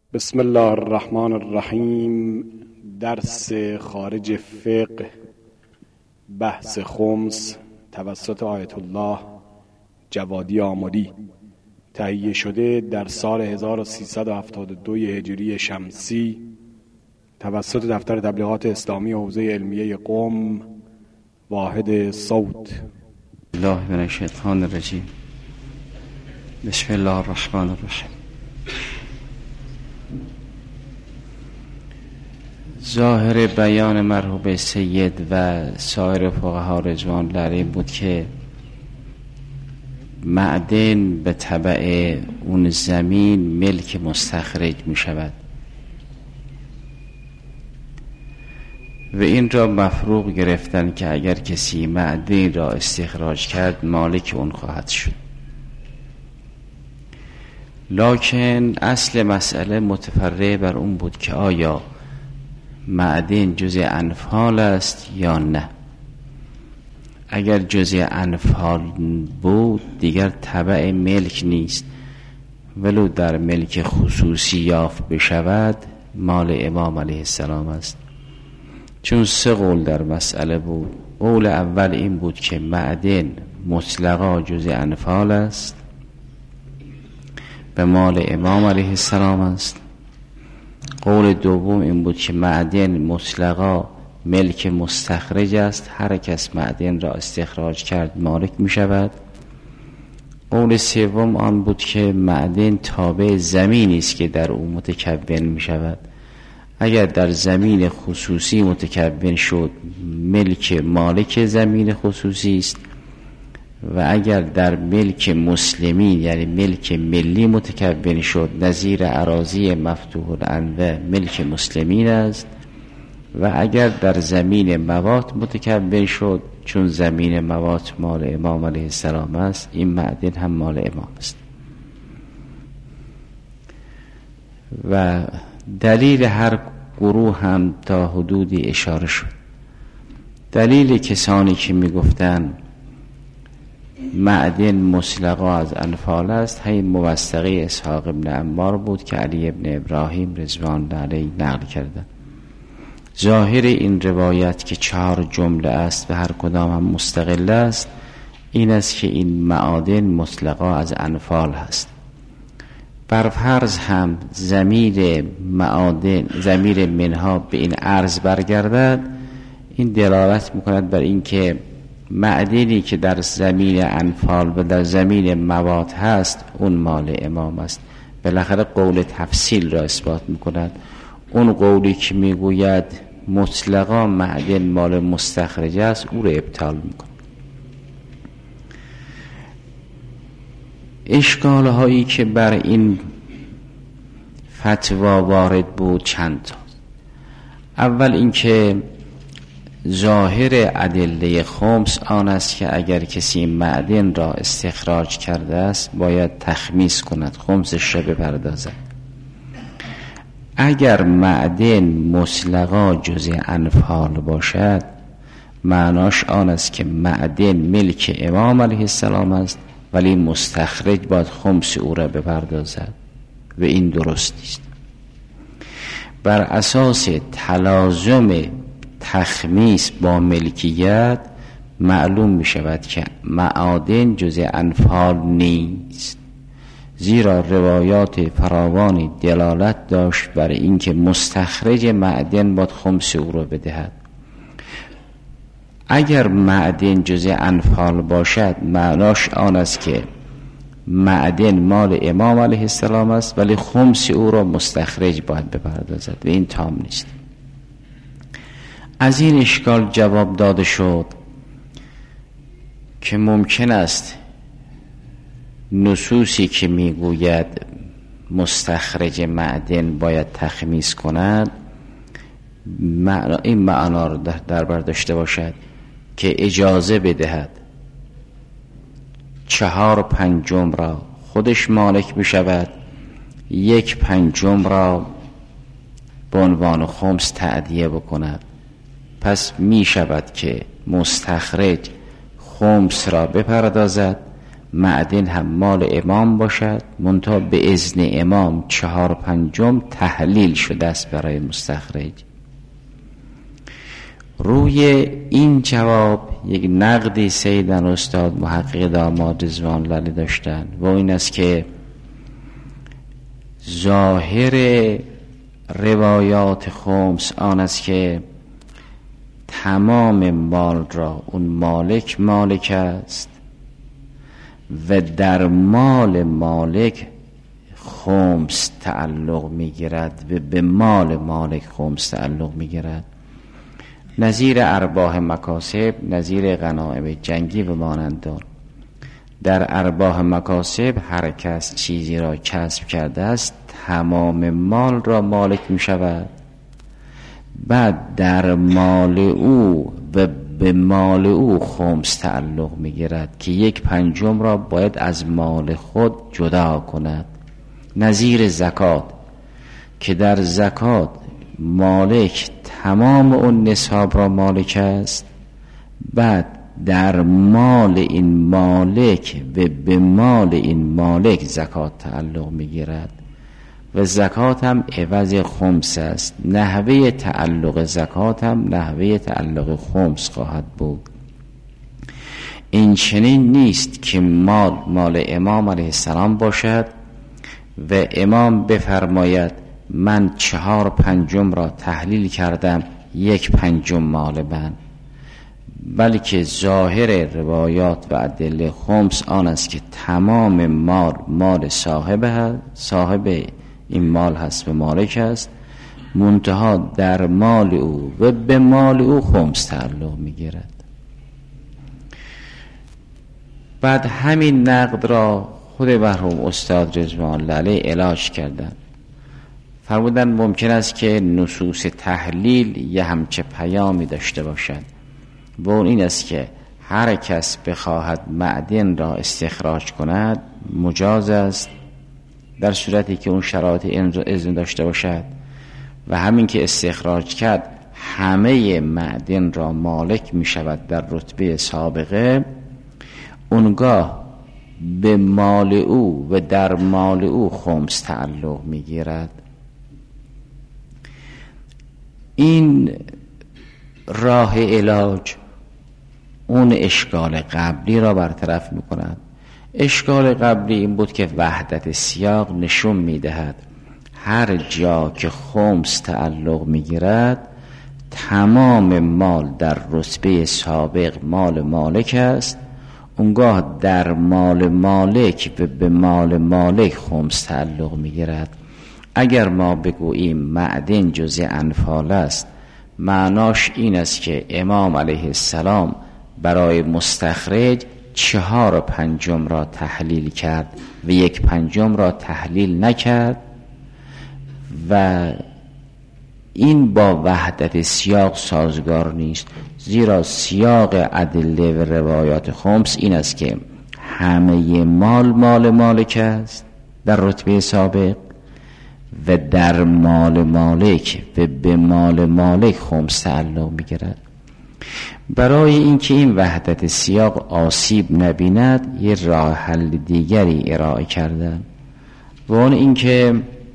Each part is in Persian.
بسم الله الرحمن الرحیم. درس خارج فقه، بحث خمس توسط آیت الله جوادی آملی، تهیه شده در سال 1372 هجری شمسی توسط دفتر تبلیغات اسلامی حوزه علمیه قم، واحد صوت. الله من الشیطان الرجیم. بسم الله الرحمن الرحیم. ظاهر بیان مرحوم سید و سایر فقها رضوان الله علیهم بود که معدن به تبع اون زمین ملک مستخرج می شود و این را مفروغ گرفتن که اگر کسی معدن را استخراج کرد مالک اون خواهد شد. لکن اصل مسئله متفرع بر اون بود که آیا معدن جزء انفال است یا نه. اگر جزء انفال بود دیگر تبع ملک نیست، ولو در ملک خصوصی یافت بشود مال امام علیه السلام است. چون سه قول در مسئله بود. قول اول این بود که معدن مطلقا جزء انفال است، به مال امام علیه السلام است. قول دوم این بود که معدن مطلقا ملک مستخرج است، هر کس معدن را استخراج کرد مالک می شود. قول سوم آن بود که معدن تابع زمینی است که در او متکون می شود. اگر در زمین خصوصی متکون شد ملک مالک زمین خصوصی است، و اگر در ملک مسلمین یعنی ملک ملی متکون شد نظیر اراضی مفتوح الانواع ملک مسلمین است، و اگر در زمین موات متکون شد چون زمین موات مال امام علیه السلام است این معدن هم مال امام است. و دلیل هر گروه هم تا حدودی اشاره شد. دلیل کسانی که میگفتن معدن مطلقا از انفال است همین موثقه اسحاق ابن عمار بود که علی ابن ابراهیم رضوان الله علیه نقل کردند. ظاهر این روایت که 4 جمله است و هر کدام هم مستقل است این است که این معادن مطلقا از انفال هست. بر فرض هم ضمیر معادن ضمیر منها به این عرض برگردد، این دلالت میکند بر این که معدنی که در زمین انفال و در زمین مواد هست اون مال امام است. بالاخره قول تفصیل را اثبات میکند. اون قولی که میگوید مطلقا معدن مال مستخرج است او را ابطال میکند. اشکال هایی که بر این فتوا وارد بود چند تا. اول اینکه ظاهر ادله خمس آن است که اگر کسی معدن را استخراج کرده است باید تخمیس کند، خمسش را بپردازد. اگر معدن مطلقا جزء انفال باشد معناش آن است که معدن ملک امام علیه السلام است ولی مستخرج باید خمس او را بپردازد و این درست نیست. بر اساس تلازم تخمیس با ملکیت معلوم می شود که معادن جزء انفال نیست، زیرا روایات فراوانی دلالت داشت بر اینکه مستخرج معدن باید خمس او را بدهد. اگر معدن جزء انفال باشد معناش آن است که معدن مال امام علیه السلام است ولی خمس او را مستخرج باید بپردازد و این تام نیست. از این اشکال جواب داده شد که ممکن است نصوصی که میگوید مستخرج معدن باید تخمیس کند این معنا را در بر داشته باشد که اجازه بدهد 4/5 را خودش مالک بشود، 1/5 را به عنوان خمس تأدیه بکند. پس می شود که مستخرج خمس را بپردازد معدن هم مال امام باشد، منتها به اذن امام 4/5 تحلیل شده است برای مستخرج. روی این جواب یک نقدی سیدن استاد محقق داماد رضوان الله علیه داشتن و این است که ظاهر روایات خمس آن است که تمام مال را اون مالک است و در مال مالک خمس تعلق میگیرد و به مال مالک خمس تعلق میگیرد، نظیر ارباح مکاسب، نظیر غنایم جنگی و مانند آن. در ارباح مکاسب هر کس چیزی را کسب کرده است تمام مال را مالک می شود، بعد در مال او و به مال او خمس تعلق می گیرد که 1/5 را باید از مال خود جدا کند. نظیر زکات که در زکات مالک تمام اون نصاب را مالک است، بعد در مال این مالک و به مال این مالک زکات تعلق می گیرد و زکات هم عوض خمس است. نحوه تعلق زکات هم نحوه تعلق خمس خواهد بود. این چنین نیست که مال امام علیه السلام باشد و امام بفرماید من 4/5 را تحلیل کردم 1/5 مال من، بلکه ظاهر روایات و ادله خمس آن است که تمام مال صاحب این مال هست و مالک است، منتها در مال او و به مال او خمس تعلق میگیرد. بعد همین نقد را خود مرحوم استاد رضوان الله علیه علاج کردن. فرمودن ممکن است که نصوص تحلیل یه همچه پیامی داشته باشد و اون این است که هر کس بخواهد معدن را استخراج کند مجاز است در صورتی که اون شرایط اذن داشته باشد و همین که استخراج کرد همه معدن را مالک می شود در رتبه سابقه، اونگاه به مال او و در مال او خمس تعلق می گیرد. این راه علاج اون اشکال قبلی را برطرف می کند. اشکال قبلی این بود که وحدت سیاق نشون می دهد هر جا که خمس تعلق می گیرد تمام مال در رتبه سابق مال مالک است، اونگاه در مال مالک و به مال مالک خمس تعلق می گیرد. اگر ما بگوییم معدن جزء انفال است، معناش این است که امام علیه السلام برای مستخرج 4/5 را تحلیل کرد و 1/5 را تحلیل نکرد و این با وحدت سیاق سازگار نیست، زیرا سیاق ادله و روایات خمس این است که همه مال مالک است در رتبه سابق و در مال مالک و به مال مالک خمس تعلق می‌گیرد. برای اینکه این وحدت سیاق آسیب نبیند یه راه حل دیگری ارائه کردن و اون اینکه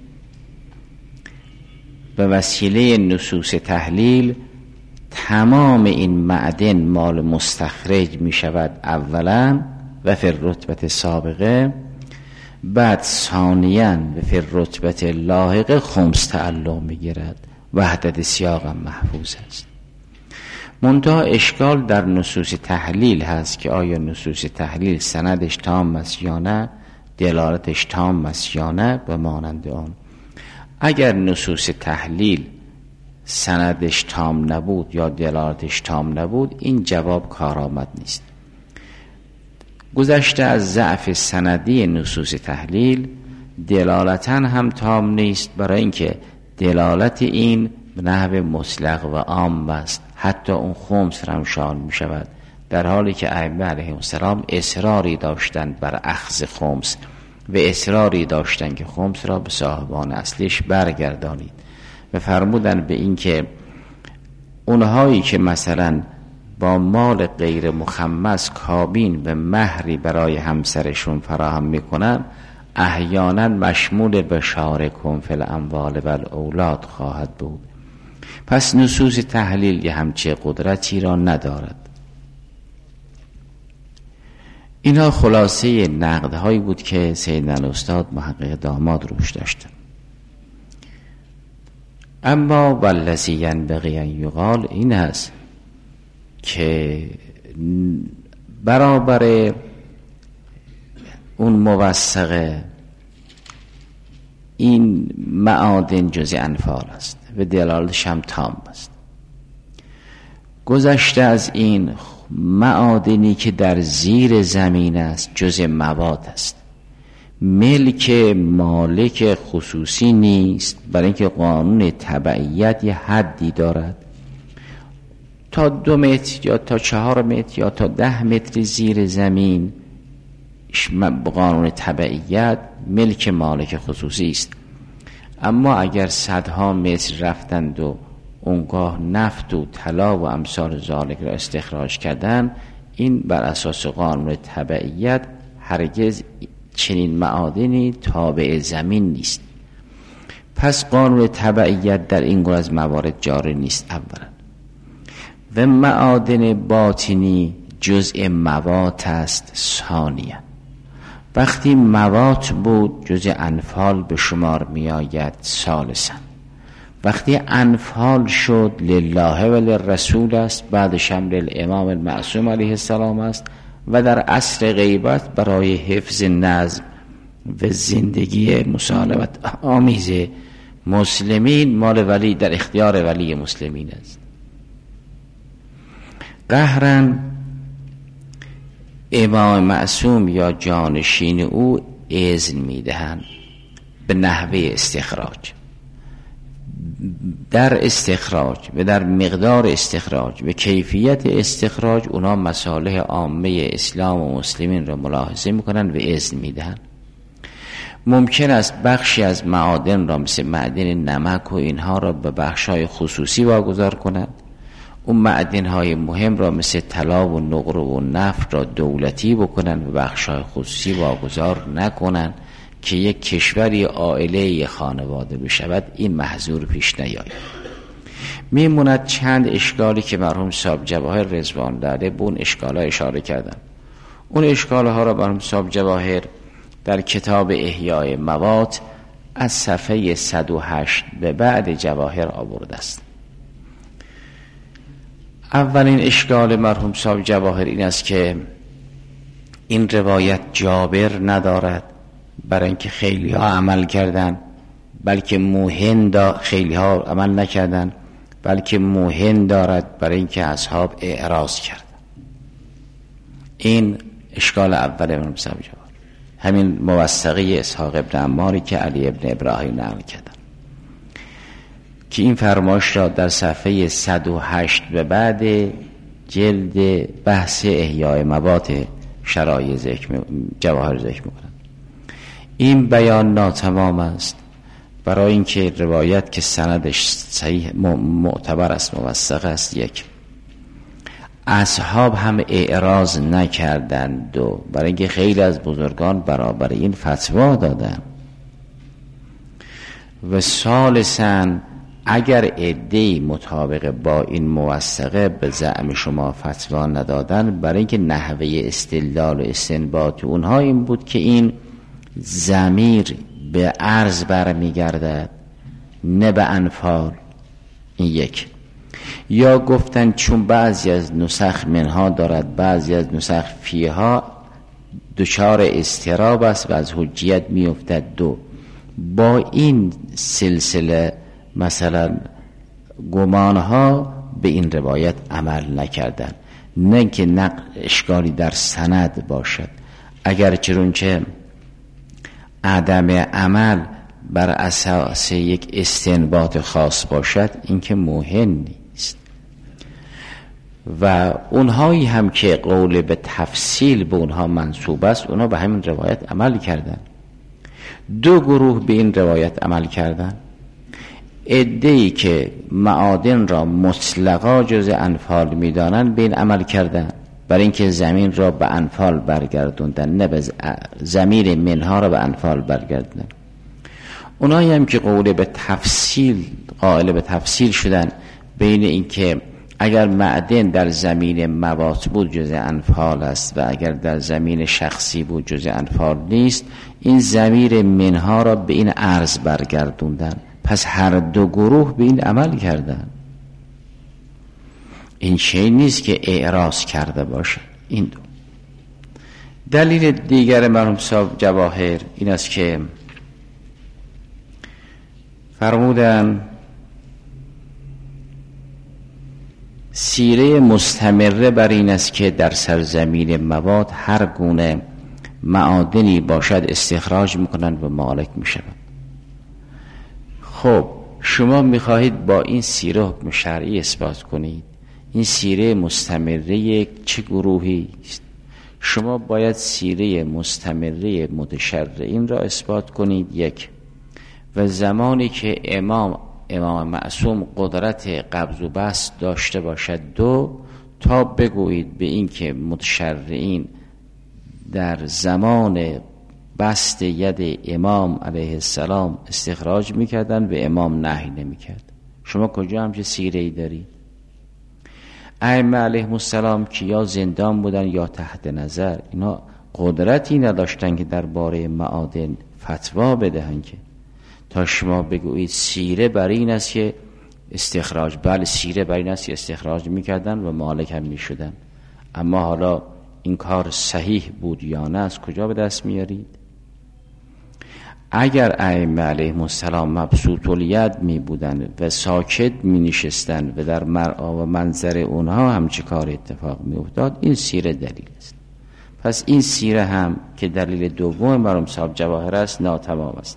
به وسیله نصوص تحلیل تمام این معدن مال مستخرج می شود اولا و فی الرتبه سابقه، بعد ثانیاً و فی الرتبه لاحقه خمس تعلق می گیرد. وحدت سیاق هم محفوظ است. منتها اشکال در نصوص تحلیل هست که آیا نصوص تحلیل سندش تام است یا نه، دلالتش تام است یا نه و مانند آن. اگر نصوص تحلیل سندش تام نبود یا دلالتش تام نبود این جواب کارآمد نیست. گذشته از ضعف سندی نصوص تحلیل دلالتاً هم تام نیست، برای اینکه دلالت این به نحو مطلق و عام است، حتی اون خمس رمشان می شود، در حالی که ائمه علیهم السلام اصراری داشتند بر اخذ خمس و اصراری داشتند که خمس را به صاحبان اصلیش برگردانید و فرمودن به این که اونهایی که مثلا با مال غیر مخمس کابین و مهری برای همسرشون فراهم میکنن، احیانا مشمول به شارکم فی الاموال و الاولاد خواهد بود. پس نصوص تحلیل یه همچه قدرتی را ندارد. اینا خلاصه نقدهایی بود که سیدنا استاد محقق داماد روش داشتن. اما والذی ینبغی ان یقال این است که برابر اون موثقه این معادن جز انفال است و دلالتش هم تام است. گذشته از این معادنی که در زیر زمین است جز مواد است، ملک مالک خصوصی نیست، برای اینکه قانون تبعیت یه حدی دارد. تا 2 متر یا تا 4 متر یا تا 10 متر زیر زمین قانون تبعیت ملک مالک خصوصی است. اما اگر صدها متر رفتند و اونگاه نفت و طلا و امثال ذالک را استخراج کردن، این بر اساس قانون تبعیت هرگز چنین معادنی تابع زمین نیست. پس قانون تبعیت در این گونه از موارد جاری نیست اولا. و معادن باطنی جزء مواد است ثانیا. وقتی مواد بود جزء انفال به شمار می آید ثالثا. وقتی انفال شد لله و للرسول است، بعدش هم للامام المعصوم علیه السلام است و در عصر غیبت برای حفظ نظم و زندگی مسالمت آمیز مسلمین مال ولی در اختیار ولی مسلمین است. قهرن امام معصوم یا جانشین او اذن میدهند به نحوه استخراج. در استخراج و در مقدار استخراج و کیفیت استخراج اونا مصالح عامه اسلام و مسلمین را ملاحظه میکنن و اذن میدهن. ممکن است بخشی از معادن را مثل معدن نمک و اینها را به بخشای خصوصی واگذار کنند، اون معدن‌های مهم را مثل طلا و نقره و نفت را دولتی بکنن و بخشای خصوصی واگذار نکنن که یک کشوری عائله خانواده بشود. این محظور پیش نیاید. میموند چند اشکالی که مرحوم صاحب جواهر رضوان داده به اون اشکال‌ها اشاره کردن. اون اشکال‌ها را مرحوم صاحب جواهر در کتاب احیای مواد از صفحه 108 به بعد جواهر آورده است. اولین اشکال مرحوم صاحب جواهر این است که این روایت جابر ندارد، برای اینکه خیلی ها عمل کردن، بلکه موهن خیلی ها عمل نکردن، بلکه موهن دارد برای اینکه اصحاب اعراض کردن. این اشکال اول مرحوم صاحب جواهر. همین موثقه اسحاق ابن عماری که علی ابن ابراهیم نقل کردن که این فرمایش را در صفحه 108 به بعد جلد بحث احیای مواد شرایع جواهر ذکر میکنند. این بیان ناتمام است، برای اینکه روایت که سندش صحیح معتبر است، موثق است، یک اصحاب هم اعراض نکردند و برای اینکه خیلی از بزرگان برابر این فتوا دادند. و ثالثاً اگر عده‌ای مطابق با این موثقه به زعم شما فتوا ندادن، برای اینکه نحوه استدلال و استنباط اونها این بود که این ضمیر به عرض برمیگردد نه به انفال. این یک. یا گفتن چون بعضی از نسخ منها دارد، بعضی از نسخ فیها، دچار اضطراب است و از حجیت میافتد. دو، با این سلسله مثلا گمانها به این روایت عمل نکردن، نه که اشکالی در سند باشد. اگر چرونچه عدم عمل بر اساس یک استنباط خاص باشد، این که مهم نیست. و اونهایی هم که قول به تفصیل به اونها منسوب است، اونها به همین روایت عمل کردن. دو گروه به این روایت عمل کردن. عده‌ای که معادن را مطلقا جز انفال می‌دانند به این عمل کردند، برای اینکه زمین را به انفال برگردوندن، نه به ضمیر منها را به انفال برگردوندن. اونایی هم که قائل به تفصیل شدن بین اینکه اگر معدن در زمین موات بود جز انفال است و اگر در زمین شخصی بود جز انفال نیست، این ضمیر منها را به این عرض برگردوندن. پس هر دو گروه به این عمل کردن. این شی نیست که اعراض کرده باشه. این دو. دلیل دیگر مرحوم صاحب جواهر این است که فرمودن سیره مستمره بر این است که در سرزمین مواد هر گونه معادنی باشد استخراج میکنن و مالک میشن. خب شما میخواهید با این سیره حکم شرعی اثبات کنید. این سیره مستمره چه گروهی است؟ شما باید سیره مستمره متشرعین را اثبات کنید، یک، و زمانی که امام معصوم قدرت قبض و بسط داشته باشد، دو، تا بگویید به این که متشرعین در زمان بسط ید امام علیه السلام استخراج میکردن و امام نهی نمیکرد. شما کجا همچه سیره‌ای دارید؟ ائمه علیهم السلام که یا زندان بودن یا تحت نظر، اینا قدرتی نداشتن که درباره معادن فتوا بدهن که تا شما بگویید سیره برای این است که استخراج، بله سیره برای این است که استخراج میکردن و مالک هم میشدن. اما حالا این کار صحیح بود یا نه از کجا به دست میارید؟ اگر ائمه علیهم السلام مبسوط الید می بودن و ساکت می نشستن و در مرعا و منظر اونها همچه کار اتفاق می افتاد، این سیره دلیل است. پس این سیره هم که دلیل دوم مرحوم صاحب جواهر است ناتمام است،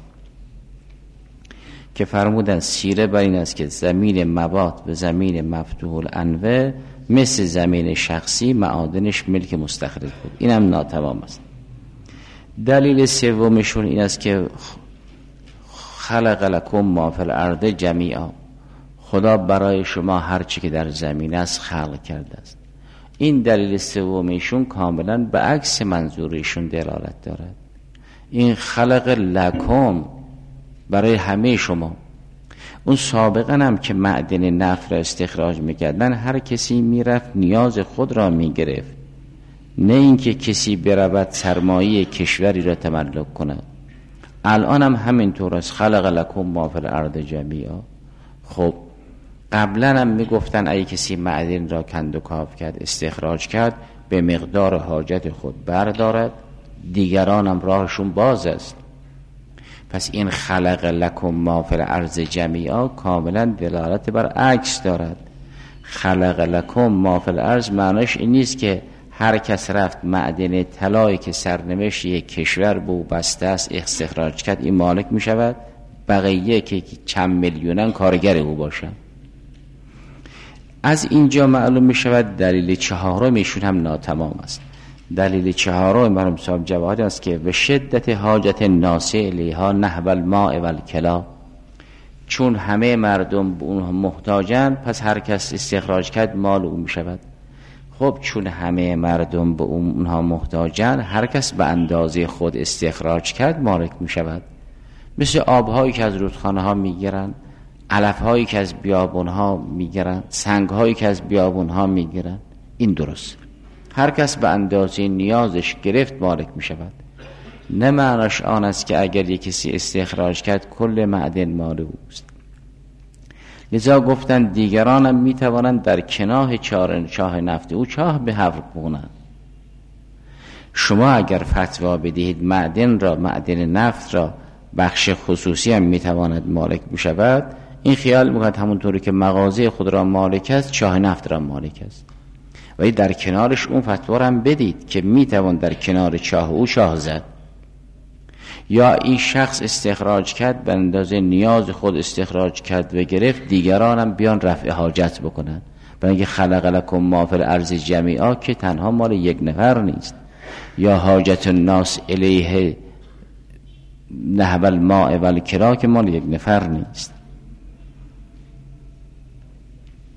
که فرمودن سیره بر این است که زمین مواد و زمین مفتوح الانوه مثل زمین شخصی معادنش ملک مستخرج بود. این هم ناتمام است. دلیل سومشون این است که خلق لکم ما فی الارض جمیعا، خدا برای شما هر چی که در زمین است خلق کرده است. این دلیل سومشون کاملا به عکس منظورشون دلالت دارد. این خلق لکم برای همه شما. اون سابقا هم که معدن نفت را استخراج میکردن هر کسی میرفت نیاز خود را میگرفت، نه اینکه کسی برود سرمایه کشوری را تملک کند. الان هم همینطور است، خلق لکم ما فی الارض جمیعا. خب قبلا هم میگفتن اگه کسی معدن را کند و کاف کرد استخراج کرد به مقدار حاجت خود بردارد، دیگران هم راهشون باز است. پس این خلق لکم ما فی الارض جمیعا کاملا دلالت بر عکس دارد. خلق لکم ما فی الارض معناش این نیست که هر کس رفت معدن طلایی که سرنوشت یک کشور به او بسته است استخراج کرد، این مالک می شود، بقیه که چند میلیونن کارگر او باشن. از اینجا معلوم می شود دلیل چهارمشون هم ناتمام است. دلیل چهارم مرحوم صاحب جواهر است که به شدت حاجت الناس الیها نحو الماء والکلا، چون همه مردم به اونها محتاجن پس هر کس استخراج کرد مال او می شود. خب چون همه مردم به اونها محتاجن هر کس به اندازه خود استخراج کرد مالک می شود. مثل آبهایی که از رودخانه ها می گیرن، علفهایی که از بیابون ها می گیرن، سنگهایی که از بیابون ها می گیرن. این درست، هر کس به اندازه نیازش گرفت مالک می شود. نه معناش آن است که اگر یک کسی استخراج کرد کل معدن مال اوست. لذا گفتن دیگران هم می توانند در کنار چاه نفت او چاه به حفر کنند. شما اگر فتوا بدهید معدن نفت را بخش خصوصی هم می تواند مالک بشود، این خیال می‌کند همونطوری که مغازه خود را مالک است چاه نفت را مالک است. ولی در کنارش اون فتوا را هم بدید که می توان در کنار چاه او چاه زد، یا این شخص استخراج کرد به اندازه نیاز خود استخراج کرد و گرفت، دیگران هم بیان رفع حاجت بکنن. برای اینکه خلق لکم ما فی الارض جمیعا که تنها مال یک نفر نیست، یا حاجت الناس الیه نحو الماء والکلا که مال یک نفر نیست.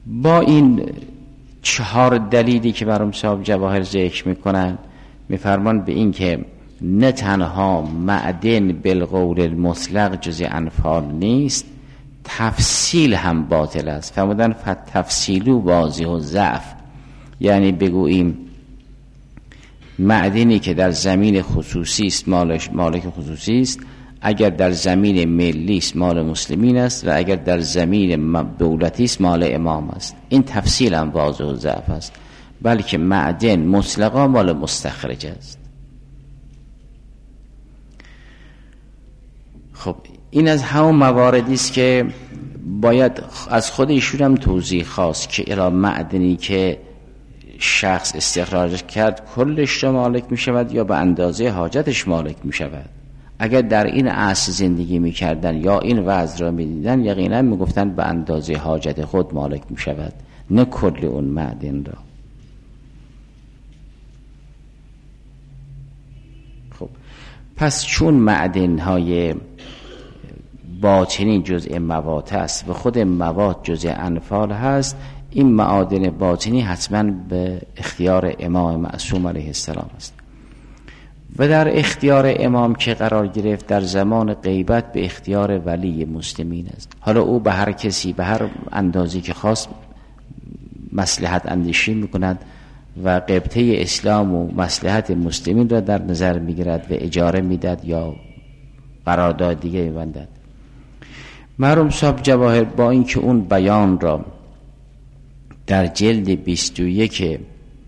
با این 4 دلیلی که برام صاحب جواهر ذکر میکنن، میفرمان به این که نه تنها معدن بالقول المطلق جز انفال نیست، تفصیل هم باطل است. فرمودن فتفصیل و واضح و ضعف، یعنی بگوییم معدنی که در زمین خصوصی است مالک خصوصی است، اگر در زمین ملی است مال مسلمین است و اگر در زمین دولتی است مال امام است. این تفصیل هم واضح و ضعف است، بلکه معدن مطلقا مال مستخرج است. خب این از همون مواردی است که باید از خود ایشون هم توضیح خواست که الا معدنی که شخص استخراج کرد کلش را مالک می شود یا به اندازه حاجتش مالک می شود. اگر در این عصر زندگی می کردن یا این وضع را می دیدن، یقینا می گفتن به اندازه حاجت خود مالک می شود، نه کل اون معدن را. خب پس چون معدن های باطنی جزء مواد است و خود مواد جزء انفال هست، این معادن باطنی حتما به اختیار امام معصوم علیه السلام است و در اختیار امام که قرار گرفت در زمان غیبت به اختیار ولی مسلمین است. حالا او به هر کسی به هر اندازی که خواست مصلحت اندیشی میکند و غیبته اسلام و مصلحت مسلمین را در نظر میگیرد و اجاره میداد یا قرارداد دیگه میبندد. مرحوم صاحب جواهر با اینکه اون بیان را در جلد 21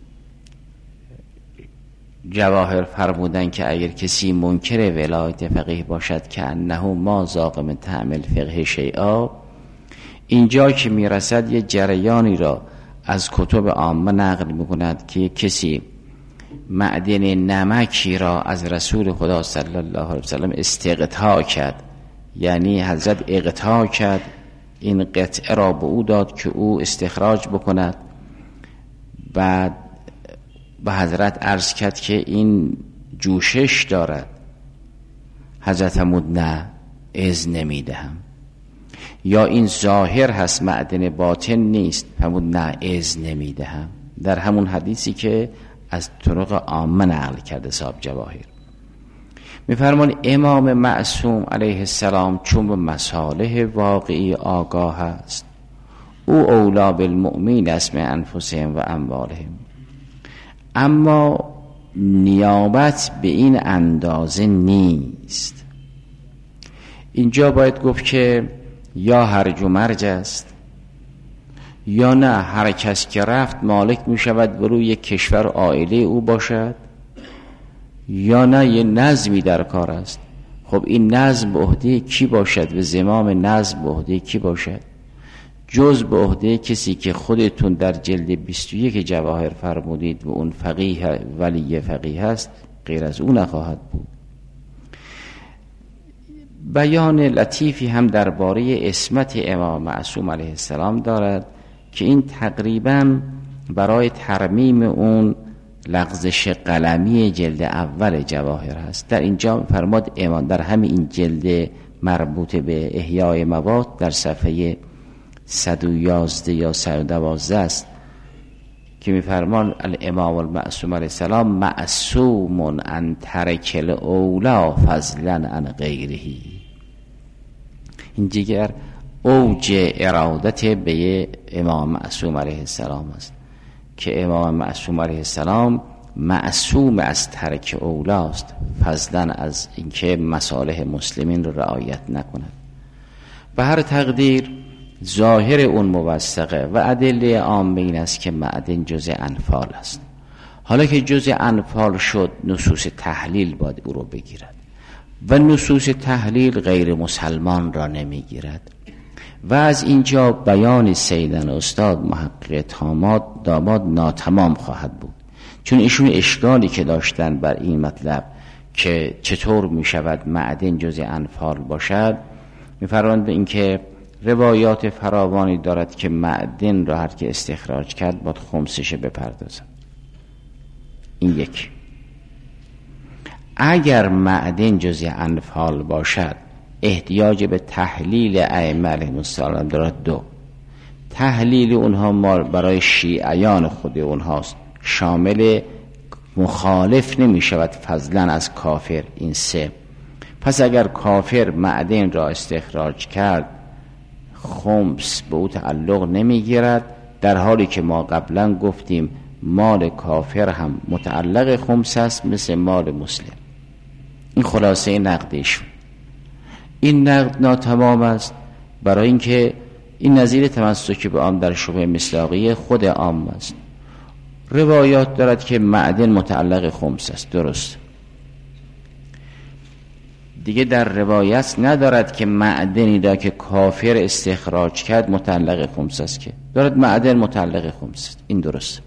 جواهر فرمودن که اگر کسی منکر ولایت فقیه باشد که انه ما ذاق من طعم الفقه شیئا، اینجا که میرسد یه جریانی را از کتب عامه نقل میکند که کسی معدن نمکی را از رسول خدا صلی الله علیه وسلم استقطاع کرد، یعنی حضرت اقطاع کرد، این قطعه را به او داد که او استخراج بکند. بعد به حضرت عرض کرد که این جوشش دارد. حضرت فرمود نه، اذن نمیدهم. یا این ظاهر هست معدن باطن نیست، فرمود نه، اذن نمیدهم. در همون حدیثی که از طرق عامه نقل کرده صاحب جواهر میفرمان امام معصوم علیه السلام چون به مصالح واقعی آگاه است، او اولا بالمؤمنین است من انفسهم و اموالهم، اما نیابت به این اندازه نیست. اینجا باید گفت که یا هرج و مرج است، یا نه هر کس که رفت مالک می شود و روی یک کشور عائله او باشد، یا نه یه نظمی در کار است. خب این نظم به عهده کی باشد و زمام نظم به عهده کی باشد؟ جز به عهده کسی که خودتون در جلد 21 جواهر فرمودید و اون فقیه ولی فقیه هست، غیر از اون نخواهد بود. بیان لطیفی هم درباره عصمت امام معصوم علیه السلام دارد که این تقریبا برای ترمیم اون لغزش قلمی جلد اول جواهر هست. در اینجا فرماد امام در همین این جلد مربوط به احیای مواد در صفحه 111 یا 112 است که میفرمان الامام المعصوم علیه السلام معصوم عن ترک الاولا فضلا عن غیره. این دیگر اوج ارادت به امام معصوم علیه السلام است که امام معصوم علیه السلام معصوم از ترک اولاست، فضلا از اینکه مصالح مسلمین رو رعایت نکند. به هر تقدیر ظاهر اون موثقه و ادله عامه این است که معدن جزء انفال است. حالا که جزء انفال شد، نصوص تحلیل باید او رو بگیرد و نصوص تحلیل غیر مسلمان را نمیگیرد. و از اینجا بیان سیدن استاد محقق داماد ناتمام خواهد بود، چون ایشون اشکالی که داشتن بر این مطلب که چطور می شود معدن جزء انفال باشد، می‌فرمایند به اینکه روایات فراوانی دارد که معدن را هر که استخراج کرد باید خمسش بپردازد. این یک. اگر معدن جزء انفال باشد احتیاج به تحلیل ائمه علیهم السلام دارد. دو، تحلیل اونها برای شیعیان خود اونهاست، شامل مخالف نمی شود فضلا از کافر. این سه. پس اگر کافر معدن را استخراج کرد خمس به او تعلق نمی گیرد، در حالی که ما قبلا گفتیم مال کافر هم متعلق خمس است مثل مال مسلم. این خلاصه نقدشون. این نقد ناتمام است، برای اینکه این نظیر تمسک به عام در شبهه مصداقیه خود عام است. روایات دارد که معدن متعلق خمس است، درست. دیگه در روایت ندارد که معدنی را که کافر استخراج کرد متعلق خمس است، که دارد معدن متعلق خمس است. این درست.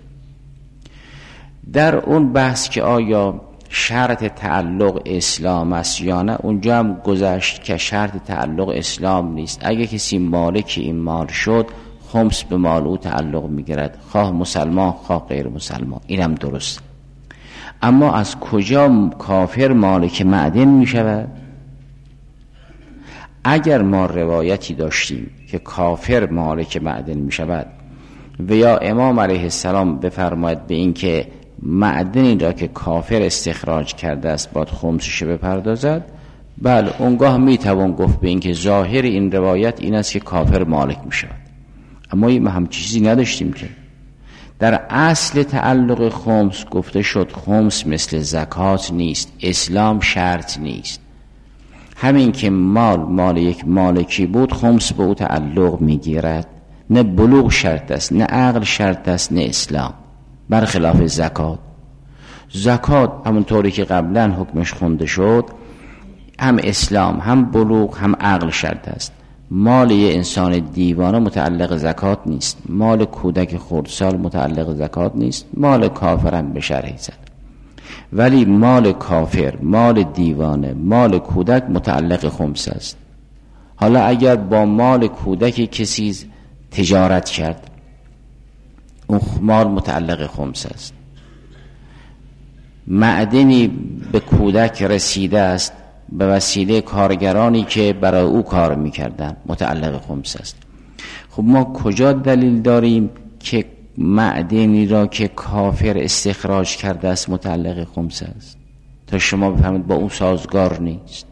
در اون بحث که آیا شرط تعلق اسلام است یا نه، اونجا هم گذشت که شرط تعلق اسلام نیست. اگه کسی مالک این مال شد خمس به مال او تعلق میگیرد، خواه مسلمان خواه غیر مسلمان. اینم درست. اما از کجا کافر مالک معدن میشود؟ اگر ما روایتی داشتیم که کافر مالک معدن میشود و یا امام علیه السلام بفرماید به این که معدنی را که کافر استخراج کرده است باید خمسش بپردازد، بله اونگاه میتوان گفت به این که ظاهر این روایت این است که کافر مالک میشود. اما ما هم چیزی نداشتیم که در اصل تعلق خمس گفته شد خمس مثل زکات نیست، اسلام شرط نیست. همین که مال یک مالکی بود خمس به او تعلق میگیرد. نه بلوغ شرط است، نه عقل شرط است، نه اسلام، برخلاف زکات. زکات همونطوری که قبلا حکمش خونده شد هم اسلام هم بلوغ هم عقل شرط است. مال یه انسان دیوانه متعلق زکات نیست، مال کودک خردسال متعلق زکات نیست، مال کافر هم به شرعی زد. ولی مال کافر، مال دیوانه، مال کودک متعلق خمس است. حالا اگر با مال کودک کسی تجارت کرد اون مال متعلق خمس است. معدنی به کودک رسیده است به وسیله کارگرانی که برای او کار میکردن، متعلق خمس است. خب ما کجا دلیل داریم که معدنی را که کافر استخراج کرده است متعلق خمس است؟ تا شما بفهمید با اون سازگار نیست.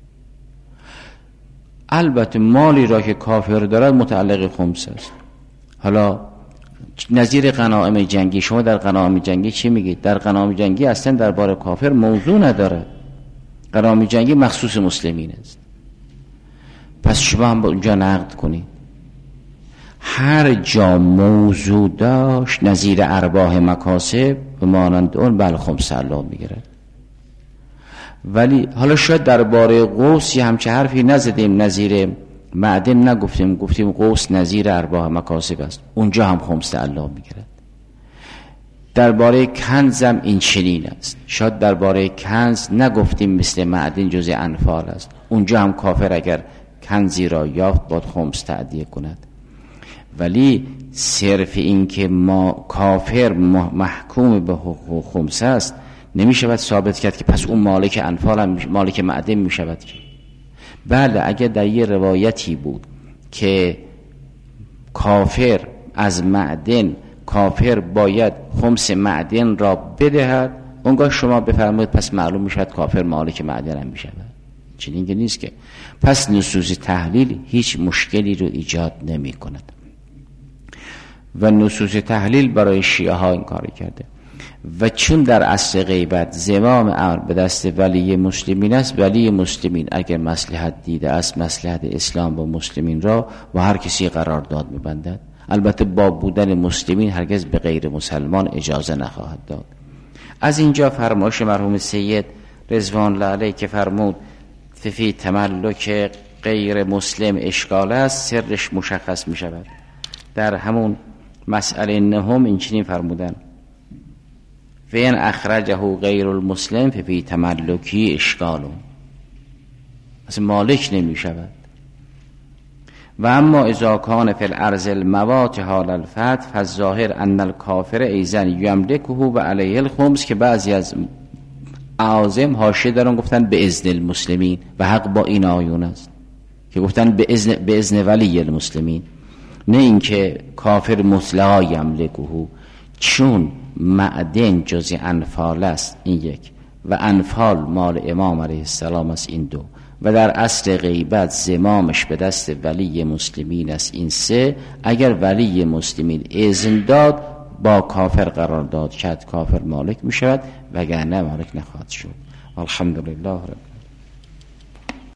البته مالی را که کافر دارد متعلق خمس است. حالا نظیر غنایم جنگی، شما در غنایم جنگی چی میگید؟ در غنایم جنگی اصلا درباره کافر موضوع نداره. غنایم جنگی مخصوص مسلمین است. پس شما هم با اونجا نقد کنید. هر جا موضوع داشت نظیر ارباح مکاسب و مانند اون بل خمس تعلق میگیرد. ولی حالا شاید درباره قوس یه همچه حرفی نزدیم، نظیر معدن نگفتیم، گفتیم قوس نظیر ارباح مکاسب است، اونجا هم خمس تعلق میگیرد. درباره کنز هم این چنین است، شاید درباره کنز نگفتیم مثل معدن جزء انفال است، اونجا هم کافر اگر کنزی را یافت باید خمس تأدیه کند. ولی صرف این که ما کافر محکوم به خمس است نمی شود ثابت کرد که پس اون مالک انفال هم مالک معدن می شود. بله اگر در یه روایتی بود که کافر از معدن، کافر باید خمس معدن را بدهد، اونگاه شما بفرمایید پس معلوم می شود کافر مالک معدن هم می شود. چنین که نیست که. پس نصوص تحلیل هیچ مشکلی رو ایجاد نمی کند و نصوص تحلیل برای شیعه ها این کاری کرده. و چون در اصل غیبت زمام امر به دست ولی مسلمین است، ولی مسلمین اگر مصلحت دیده است مصلحت اسلام و مسلمین را و هر کسی قرارداد می‌بندد. البته با بودن مسلمین هرگز به غیر مسلمان اجازه نخواهد داد. از اینجا فرمایش مرحوم سید رضوان الله علیه که فرمود فی تملک غیر مسلم اشکال است، سرش مشخص می شود. در همون مسئله نهم این چنین فرمودن فین اخرجه غیر المسلم فی تملکی اشکال، اصلا مالک نمی شود. و اما اذا کان فی الارض الموات حال الفتح فالظاهر ان الکافر ایزن یملکه و علیه الخمس، که بعضی از اعاظم حاشیه دارن گفتن به اذن المسلمین و حق با این آیون است که گفتن به اذن ولی المسلمین. نه اینکه کافر مطلقا یملکه، چون معدن جز انفال است، این یک، و انفال مال امام علیه السلام است، این دو، و در اصل غیبت زمامش به دست ولی مسلمین است، این سه. اگر ولی مسلمین اذن داد با کافر قرار داد کرد، کافر مالک می شود، وگرنه مالک نخواهد شد. الحمدلله رب